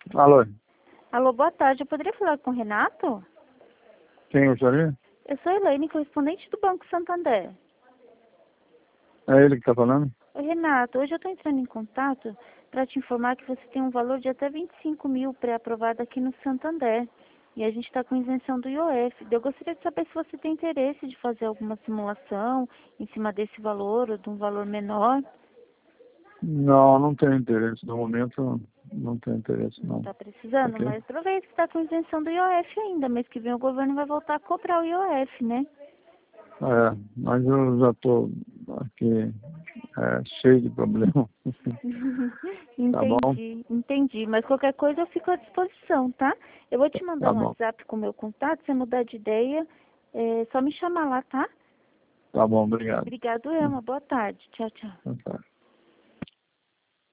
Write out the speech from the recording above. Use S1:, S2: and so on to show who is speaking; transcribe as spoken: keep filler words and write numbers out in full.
S1: Alô,
S2: Alô, boa tarde. Eu poderia falar com o Renato?
S1: quem gostaria?
S2: Eu sou a Elaine, correspondente do Banco Santander.
S1: É ele que está falando?
S2: Oi, Renato. Hoje eu estou entrando em contato para te informar que você tem um valor de até vinte e cinco mil pré-aprovado aqui no Santander. E a gente está com isenção do I O F. Eu gostaria de saber se você tem interesse de fazer alguma simulação em cima desse valor ou de um valor menor.
S1: Não, não tenho interesse. No momento, não tenho interesse,
S2: Não
S1: não.
S2: está precisando,
S1: Ok?
S2: mas aproveita que está com isenção do I O F ainda. Mês que vem o governo vai voltar a cobrar o I O F, né?
S1: É, mas eu já estou aqui é, cheio de problema. Tá bom?
S2: Entendi, entendi. Mas qualquer coisa eu fico à disposição, tá? Eu vou te mandar
S1: Tá
S2: um
S1: bom.
S2: WhatsApp com o meu contato, se você mudar de ideia, é só me chamar lá, tá?
S1: Tá bom, obrigado.
S2: Obrigado, Elma. Boa tarde. Tchau, tchau.
S1: Tá.